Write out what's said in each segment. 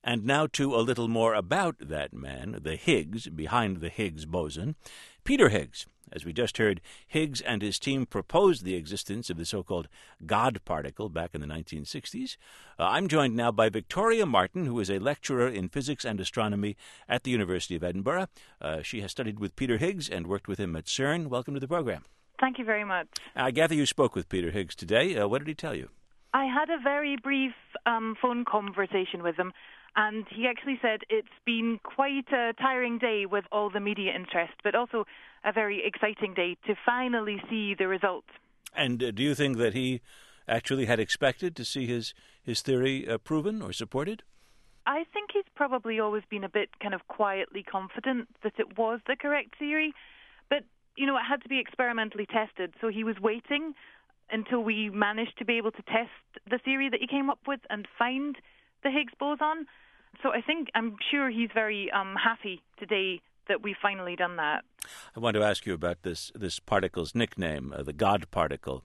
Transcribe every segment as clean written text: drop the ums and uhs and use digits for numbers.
And now to a little more about that man, the Higgs, behind the Higgs boson, Peter Higgs. As we just heard, Higgs and his team proposed the existence of the so-called God particle back in the 1960s. I'm joined now by Victoria Martin, who is a lecturer in physics and astronomy at the University of Edinburgh. She has studied with Peter Higgs and worked with him at CERN. Welcome to the program. Thank you very much. I gather you spoke with Peter Higgs today. What did he tell you? I had a very brief phone conversation with him, and he actually said it's been quite a tiring day with all the media interest, but also a very exciting day to finally see the results. And do you think that he actually had expected to see his theory proven or supported? I think he's probably always been a bit kind of quietly confident that it was the correct theory, but, you know, it had to be experimentally tested, so he was waiting until we managed to be able to test the theory that he came up with and find the Higgs boson. So I'm sure he's very happy today that we've finally done that. I want to ask you about this particle's nickname, the God particle.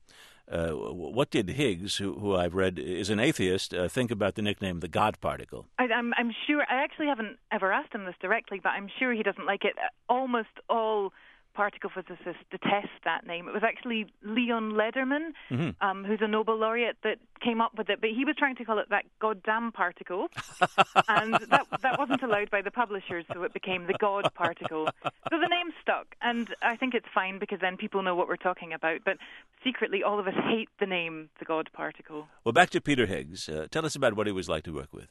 What did Higgs, who I've read is an atheist, think about the nickname the God particle? I'm sure, I actually haven't ever asked him this directly, but I'm sure he doesn't like it. Almost all particle physicists detest that name. It was actually Leon Lederman, who's a Nobel laureate, that came up with it, but he was trying to call it that goddamn particle, and that wasn't allowed by the publishers, so it became the God particle. So the name stuck, and I think it's fine because then people know what we're talking about, but secretly all of us hate the name the God particle. Well, back to Peter Higgs. Tell us about what he was like to work with.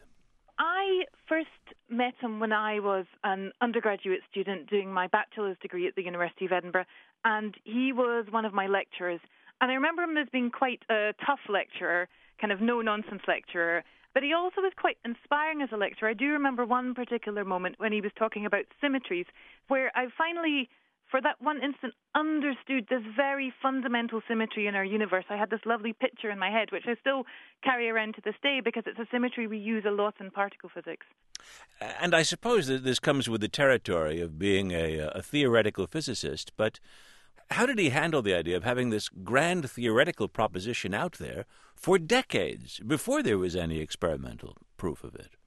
I first met him when I was an undergraduate student doing my bachelor's degree at the University of Edinburgh, and he was one of my lecturers. And I remember him as being quite a tough lecturer, kind of no-nonsense lecturer, but he also was quite inspiring as a lecturer. I do remember one particular moment when he was talking about symmetries, where I finally, for that one instant, understood this very fundamental symmetry in our universe. I had this lovely picture in my head, which I still carry around to this day because it's a symmetry we use a lot in particle physics. And I suppose that this comes with the territory of being a theoretical physicist, but how did he handle the idea of having this grand theoretical proposition out there for decades before there was any experimental proof of it?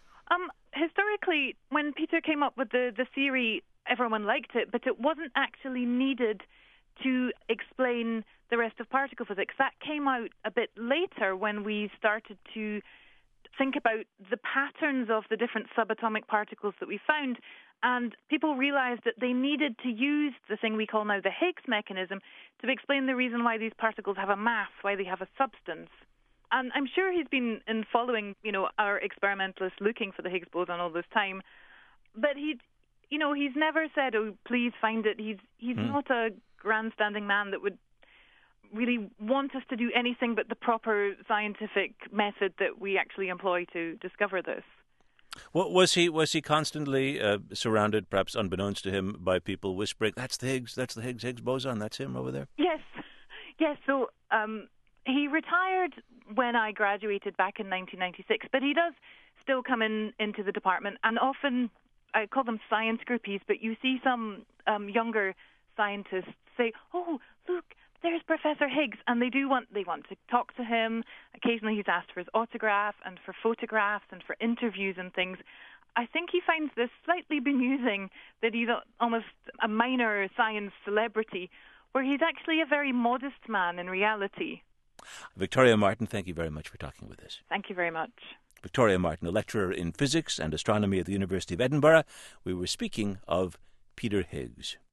Historically, when Peter came up with the theory, everyone liked it, but it wasn't actually needed to explain the rest of particle physics. That came out a bit later when we started to think about the patterns of the different subatomic particles that we found, and people realized that they needed to use the thing we call now the Higgs mechanism to explain the reason why these particles have a mass, why they have a substance. And I'm sure he's been in following, our experimentalists looking for the Higgs boson all this time, but he's never said, "Oh, please find it." He's not a grandstanding man that would really want us to do anything but the proper scientific method that we actually employ to discover this. Well, was he constantly surrounded, perhaps unbeknownst to him, by people whispering, "That's the Higgs boson, that's him over there"? Yes. So he retired when I graduated back in 1996, but he does still come into the department, and often I call them science groupies, but you see some younger scientists say, "Oh, look, there's Professor Higgs," and they want to talk to him. Occasionally he's asked for his autograph and for photographs and for interviews and things. I think he finds this slightly bemusing that he's almost a minor science celebrity, where he's actually a very modest man in reality. Victoria Martin, thank you very much for talking with us. Thank you very much. Victoria Martin, a lecturer in physics and astronomy at the University of Edinburgh. We were speaking of Peter Higgs.